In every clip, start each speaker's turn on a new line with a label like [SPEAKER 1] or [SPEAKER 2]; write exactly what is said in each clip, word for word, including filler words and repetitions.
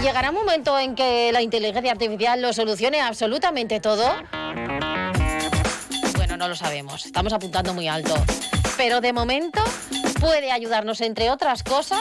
[SPEAKER 1] ¿Llegará un momento en que la inteligencia artificial lo solucione absolutamente todo? Bueno, no lo sabemos, estamos apuntando muy alto. Pero de momento puede ayudarnos, entre otras cosas,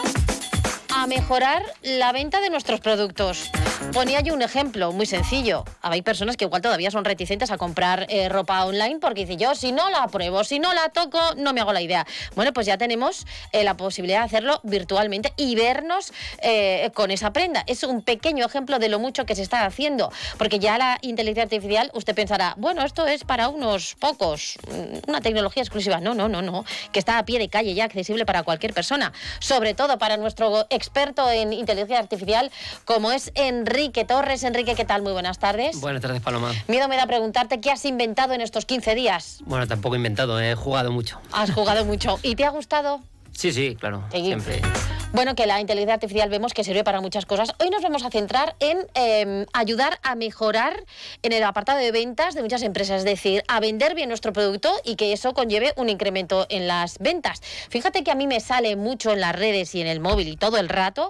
[SPEAKER 1] a mejorar la venta de nuestros productos. Ponía yo un ejemplo muy sencillo. Hay personas que igual todavía son reticentes a comprar eh, ropa online porque dicen, yo si no la pruebo, si no la toco, no me hago la idea. Bueno, pues ya tenemos eh, la posibilidad de hacerlo virtualmente y vernos eh, con esa prenda. Es un pequeño ejemplo de lo mucho que se está haciendo, porque ya la inteligencia artificial, usted pensará, bueno, esto es para unos pocos, una tecnología exclusiva. No, no, no, no, que está a pie de calle ya, accesible para cualquier persona, sobre todo para nuestro experto en inteligencia artificial, como es Enrique Enrique Torres. Enrique, ¿qué tal? Muy buenas tardes.
[SPEAKER 2] Buenas tardes, Paloma.
[SPEAKER 1] Miedo me da preguntarte qué has inventado en estos quince días.
[SPEAKER 2] Bueno, tampoco he inventado, he jugado mucho.
[SPEAKER 1] Has jugado mucho. ¿Y te ha gustado?
[SPEAKER 2] Sí, sí, claro, sí. Siempre.
[SPEAKER 1] Bueno, que la inteligencia artificial vemos que sirve para muchas cosas. Hoy nos vamos a centrar en eh, ayudar a mejorar en el apartado de ventas de muchas empresas, es decir, a vender bien nuestro producto y que eso conlleve un incremento en las ventas. Fíjate que a mí me sale mucho en las redes y en el móvil y todo el rato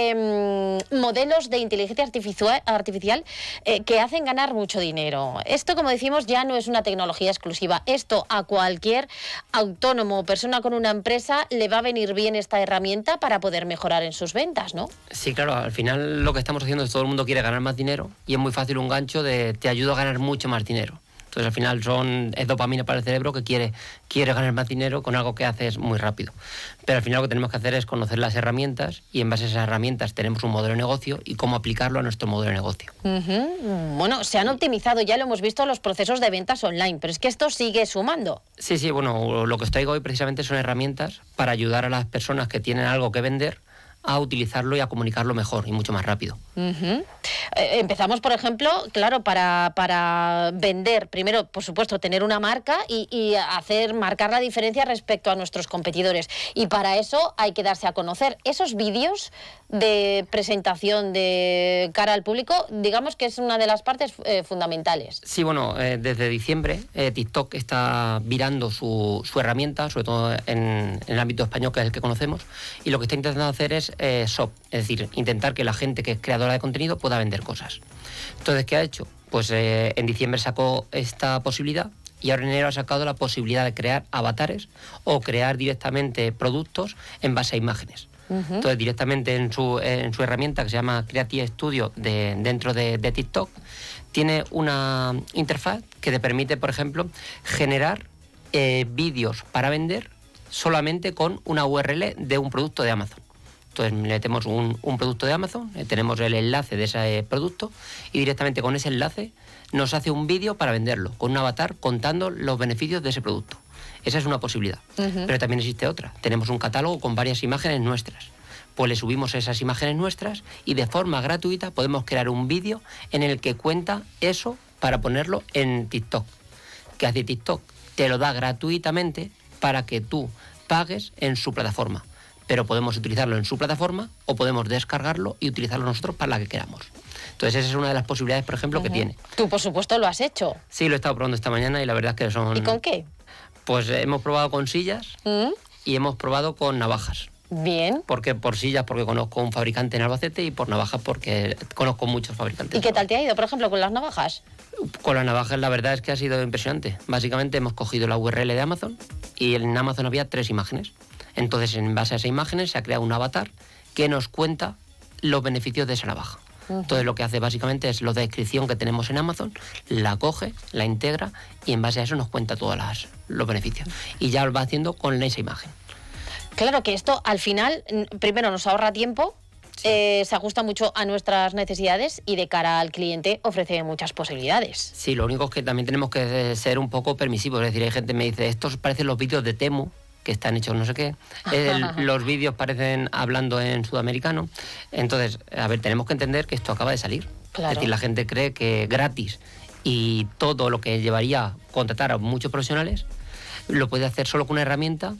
[SPEAKER 1] eh, modelos de inteligencia artificial, artificial eh, que hacen ganar mucho dinero. Esto, como decimos, ya no es una tecnología exclusiva. Esto a cualquier autónomo o persona con una empresa le va a venir bien esta herramienta para poder mejorar en sus ventas, ¿no?
[SPEAKER 2] Sí, claro, al final lo que estamos haciendo es todo el mundo quiere ganar más dinero y es muy fácil un gancho de te ayudo a ganar mucho más dinero. Entonces al final son, es dopamina para el cerebro que quiere, quiere ganar más dinero con algo que haces muy rápido. Pero al final lo que tenemos que hacer es conocer las herramientas y en base a esas herramientas tenemos un modelo de negocio y cómo aplicarlo a nuestro modelo de negocio.
[SPEAKER 1] Uh-huh. Bueno, se han optimizado, ya lo hemos visto, los procesos de ventas online, pero es que esto sigue sumando.
[SPEAKER 2] Sí, sí, bueno, lo que os traigo hoy precisamente son herramientas para ayudar a las personas que tienen algo que vender a utilizarlo y a comunicarlo mejor y mucho más rápido.
[SPEAKER 1] Uh-huh. Eh, empezamos, por ejemplo, claro, para, para vender, primero, por supuesto, tener una marca y, y hacer marcar la diferencia respecto a nuestros competidores. Y para eso hay que darse a conocer. Esos vídeos de presentación de cara al público, digamos que es una de las partes eh, fundamentales.
[SPEAKER 2] Sí, bueno, eh, desde diciembre eh, TikTok está virando su, su herramienta, sobre todo en, en el ámbito español, que es el que conocemos, y lo que está intentando hacer es Eh, S O P, es decir, intentar que la gente que es creadora de contenido pueda vender cosas. Entonces, ¿qué ha hecho? Pues eh, en diciembre sacó esta posibilidad y ahora en enero ha sacado la posibilidad de crear avatares o crear directamente productos en base a imágenes. Uh-huh. Entonces, directamente en su, en su herramienta que se llama Creative Studio de, dentro de, de TikTok, tiene una interfaz que te permite, por ejemplo, generar eh, vídeos para vender solamente con una U R L de un producto de Amazon. Entonces metemos un, un producto de Amazon, eh, tenemos el enlace de ese eh, producto y directamente con ese enlace nos hace un vídeo para venderlo, con un avatar contando los beneficios de ese producto. Esa es una posibilidad. Uh-huh. Pero también existe otra. Tenemos un catálogo con varias imágenes nuestras. Pues le subimos esas imágenes nuestras y de forma gratuita podemos crear un vídeo en el que cuenta eso para ponerlo en TikTok. ¿Qué hace TikTok? Te lo da gratuitamente para que tú pagues en su plataforma. Pero podemos utilizarlo en su plataforma o podemos descargarlo y utilizarlo nosotros para la que queramos. Entonces esa es una de las posibilidades, por ejemplo, uh-huh. que tiene.
[SPEAKER 1] Tú, por supuesto, lo has hecho.
[SPEAKER 2] Sí, lo he estado probando esta mañana y la verdad es que son...
[SPEAKER 1] ¿Y con qué?
[SPEAKER 2] Pues eh, hemos probado con sillas uh-huh. y hemos probado con navajas.
[SPEAKER 1] Bien.
[SPEAKER 2] Porque por sillas porque conozco un fabricante en Albacete y por navajas porque conozco muchos fabricantes.
[SPEAKER 1] ¿Y qué tal te ha ido, por ejemplo, con las navajas?
[SPEAKER 2] Con las navajas la verdad es que ha sido impresionante. Básicamente hemos cogido la U R L de Amazon y en Amazon había tres imágenes. Entonces, en base a esas imágenes se ha creado un avatar que nos cuenta los beneficios de esa navaja. Uh-huh. Entonces, lo que hace básicamente es la descripción que tenemos en Amazon, la coge, la integra y en base a eso nos cuenta todos las, los beneficios. Y ya lo va haciendo con esa imagen.
[SPEAKER 1] Claro que esto, al final, primero nos ahorra tiempo, sí. eh, se ajusta mucho a nuestras necesidades y de cara al cliente ofrece muchas posibilidades.
[SPEAKER 2] Sí, lo único es que también tenemos que ser un poco permisivos. Es decir, hay gente que me dice, estos parecen los vídeos de Temu, que están hechos no sé qué, el, los vídeos parecen hablando en sudamericano. Entonces, a ver, tenemos que entender que esto acaba de salir. Claro. Es decir, la gente cree que gratis y todo lo que llevaría a contratar a muchos profesionales lo puede hacer solo con una herramienta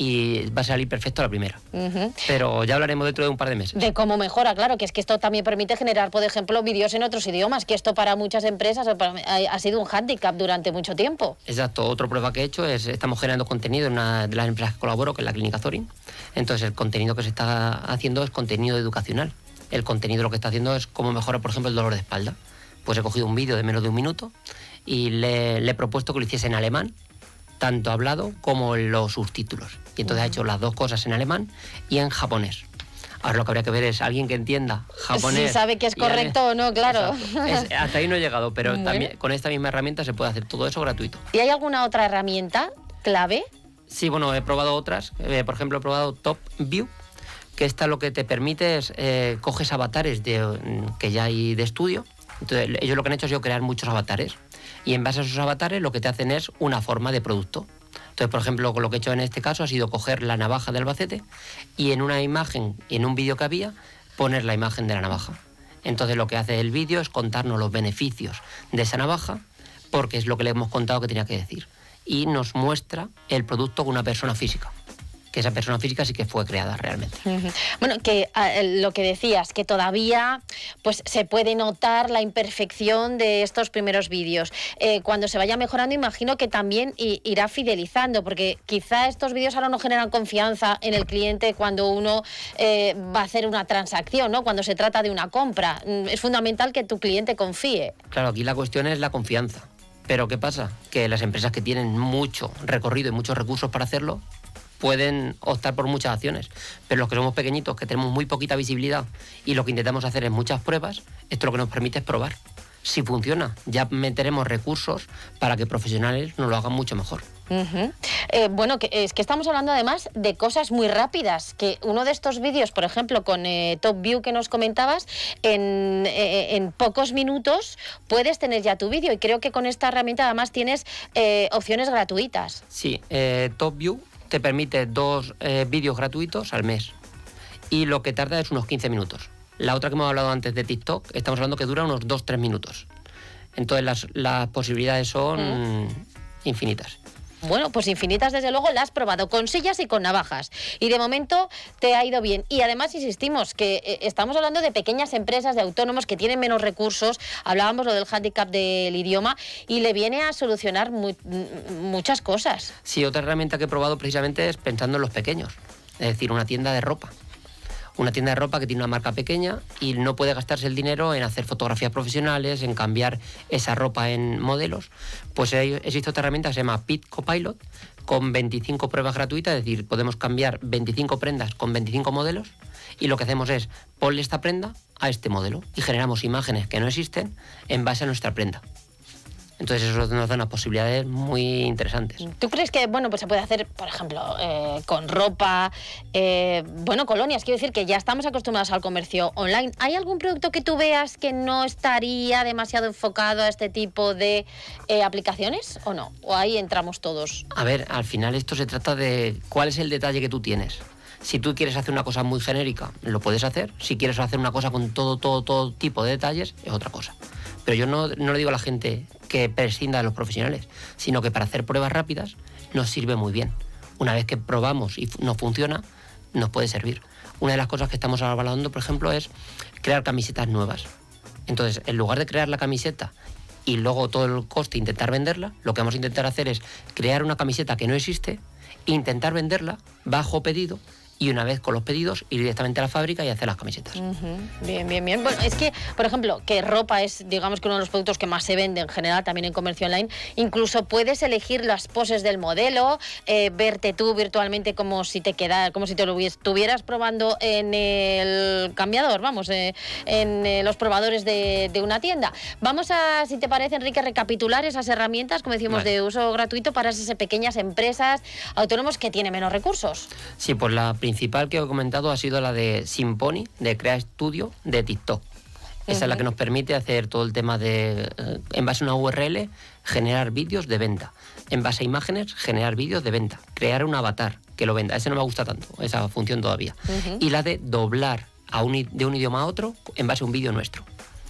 [SPEAKER 2] y va a salir perfecto a la primera. Uh-huh. Pero ya hablaremos dentro de un par de meses.
[SPEAKER 1] De cómo mejora, claro, que es que esto también permite generar, por ejemplo, vídeos en otros idiomas, que esto para muchas empresas ha sido un hándicap durante mucho tiempo.
[SPEAKER 2] Exacto, otra prueba que he hecho es, estamos generando contenido en una de las empresas que colaboro, que es la Clínica Zorin. Entonces el contenido que se está haciendo es contenido educacional. El contenido lo que está haciendo es cómo mejorar, por ejemplo, el dolor de espalda. Pues he cogido un vídeo de menos de un minuto y le, le he propuesto que lo hiciese en alemán, tanto hablado como en los subtítulos. Y entonces uh-huh. ha hecho las dos cosas en alemán y en japonés. Ahora lo que habría que ver es alguien que entienda japonés.
[SPEAKER 1] Si sabe que es correcto o no, claro.
[SPEAKER 2] Es, hasta ahí no he llegado, pero bueno. También con esta misma herramienta se puede hacer todo eso gratuito.
[SPEAKER 1] ¿Y hay alguna otra herramienta clave?
[SPEAKER 2] Sí, bueno, he probado otras. Eh, por ejemplo, he probado Top View, que esta lo que te permite es, eh, coges avatares de, que ya hay de estudio. Entonces, ellos lo que han hecho ha sido crear muchos avatares. Y en base a esos avatares lo que te hacen es una forma de producto. Entonces, por ejemplo, lo que he hecho en este caso ha sido coger la navaja de Albacete y en una imagen, en un vídeo que había, poner la imagen de la navaja. Entonces, lo que hace el vídeo es contarnos los beneficios de esa navaja, porque es lo que le hemos contado que tenía que decir. Y nos muestra el producto con una persona física, que esa persona física sí que fue creada realmente.
[SPEAKER 1] Uh-huh. Bueno, que uh, lo que decías, que todavía pues se puede notar la imperfección de estos primeros vídeos. Eh, cuando se vaya mejorando, imagino que también i- irá fidelizando, porque quizá estos vídeos ahora no generan confianza en el cliente cuando uno eh, va a hacer una transacción, ¿no? Cuando se trata de una compra. Es fundamental que tu cliente confíe.
[SPEAKER 2] Claro, aquí la cuestión es la confianza. Pero ¿qué pasa? Que las empresas que tienen mucho recorrido y muchos recursos para hacerlo pueden optar por muchas acciones, pero los que somos pequeñitos, que tenemos muy poquita visibilidad y lo que intentamos hacer es muchas pruebas, esto lo que nos permite es probar. Si funciona, ya meteremos recursos para que profesionales nos lo hagan mucho mejor.
[SPEAKER 1] Uh-huh. Eh, bueno, que, es que estamos hablando además de cosas muy rápidas, que uno de estos vídeos, por ejemplo, con eh, Top View que nos comentabas, en, eh, en pocos minutos puedes tener ya tu vídeo, y creo que con esta herramienta además tienes eh, opciones gratuitas.
[SPEAKER 2] Sí, eh, Top View te permite dos eh, vídeos gratuitos al mes y lo que tarda es unos quince minutos. La otra que hemos hablado antes de TikTok, estamos hablando que dura unos dos a tres minutos. Entonces las, las posibilidades son mm. infinitas.
[SPEAKER 1] Bueno, pues infinitas desde luego, la has probado con sillas y con navajas y de momento te ha ido bien. Y además insistimos que eh, estamos hablando de pequeñas empresas, de autónomos que tienen menos recursos. Hablábamos lo del hándicap del idioma y le viene a solucionar muy, muchas cosas.
[SPEAKER 2] Sí, otra herramienta que he probado precisamente es pensando en los pequeños, es decir, una tienda de ropa. Una tienda de ropa que tiene una marca pequeña y no puede gastarse el dinero en hacer fotografías profesionales, en cambiar esa ropa en modelos. Pues existe otra herramienta que se llama Pit Copilot, con veinticinco pruebas gratuitas, es decir, podemos cambiar veinticinco prendas con veinticinco modelos y lo que hacemos es ponle esta prenda a este modelo y generamos imágenes que no existen en base a nuestra prenda. Entonces eso nos da unas posibilidades muy interesantes.
[SPEAKER 1] ¿Tú crees que bueno, pues se puede hacer, por ejemplo, eh, con ropa, eh, bueno, colonias? Quiero decir que ya estamos acostumbrados al comercio online. ¿Hay algún producto que tú veas que no estaría demasiado enfocado a este tipo de eh, aplicaciones o no? ¿O ahí entramos todos?
[SPEAKER 2] A ver, al final esto se trata de cuál es el detalle que tú tienes. Si tú quieres hacer una cosa muy genérica, lo puedes hacer. Si quieres hacer una cosa con todo, todo, todo tipo de detalles, es otra cosa. Pero yo no, no le digo a la gente que prescinda de los profesionales, sino que para hacer pruebas rápidas nos sirve muy bien. Una vez que probamos y nos funciona, nos puede servir. Una de las cosas que estamos ahora valorando, por ejemplo, es crear camisetas nuevas. Entonces, en lugar de crear la camiseta y luego todo el coste intentar venderla, lo que vamos a intentar hacer es crear una camiseta que no existe, intentar venderla bajo pedido, y una vez con los pedidos ir directamente a la fábrica y hacer las camisetas.
[SPEAKER 1] Uh-huh. Bien, bien, bien. Bueno, es que, por ejemplo, que ropa es, digamos, que uno de los productos que más se vende en general, también en comercio online. Incluso puedes elegir las poses del modelo, eh, verte tú virtualmente como si te queda, como si te lo estuvieras probando en el cambiador, vamos, eh, en eh, los probadores de, de una tienda. Vamos a, si te parece, Enrique, recapitular esas herramientas, como decimos, vale, de uso gratuito para esas pequeñas empresas, autónomos que tienen menos recursos.
[SPEAKER 2] Sí, pues la principal que he comentado ha sido la de Symfony, de Crea Studio, de TikTok. Esa uh-huh. es la que nos permite hacer todo el tema de, eh, en base a una U R L, generar vídeos de venta. En base a imágenes, generar vídeos de venta. Crear un avatar que lo venda. Ese no me gusta tanto, esa función todavía. Uh-huh. Y la de doblar a un, de un idioma a otro en base a un vídeo nuestro.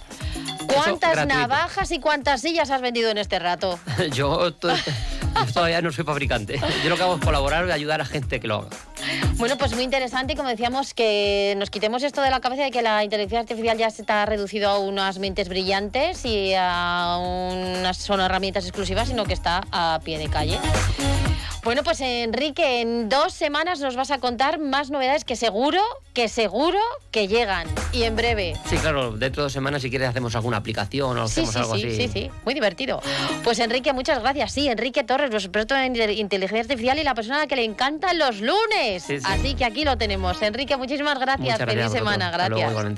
[SPEAKER 1] ¿Cuántas navajas y cuántas sillas has vendido en este rato?
[SPEAKER 2] yo, to- yo todavía no soy fabricante. Yo lo que hago es colaborar y ayudar a gente que lo haga.
[SPEAKER 1] Bueno, pues muy interesante, y como decíamos, que nos quitemos esto de la cabeza de que la inteligencia artificial ya se está reducido a unas mentes brillantes y a unas son herramientas exclusivas, sino que está a pie de calle. Bueno, pues Enrique, en dos semanas nos vas a contar más novedades que seguro, que seguro que llegan. Y en breve.
[SPEAKER 2] Sí, claro, dentro de dos semanas si quieres hacemos alguna aplicación o
[SPEAKER 1] sí,
[SPEAKER 2] hacemos
[SPEAKER 1] sí,
[SPEAKER 2] algo
[SPEAKER 1] sí,
[SPEAKER 2] así.
[SPEAKER 1] Sí, sí, muy divertido. Pues Enrique, muchas gracias. Sí, Enrique Torres, nuestro experto en inteligencia artificial y la persona a la que le encantan los lunes.
[SPEAKER 2] Sí, sí.
[SPEAKER 1] Así que aquí lo tenemos. Enrique, muchísimas gracias.
[SPEAKER 2] Muchas gracias.
[SPEAKER 1] Feliz semana,
[SPEAKER 2] Hasta luego,
[SPEAKER 1] gracias.
[SPEAKER 2] igualmente.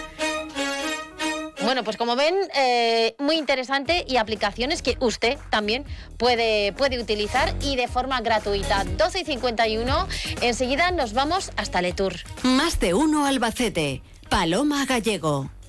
[SPEAKER 1] Bueno, pues como ven, eh, muy interesante y aplicaciones que usted también puede, puede utilizar y de forma gratuita. doce y cincuenta y uno, enseguida nos vamos hasta Letour.
[SPEAKER 3] Más de uno Albacete. Paloma Gallego.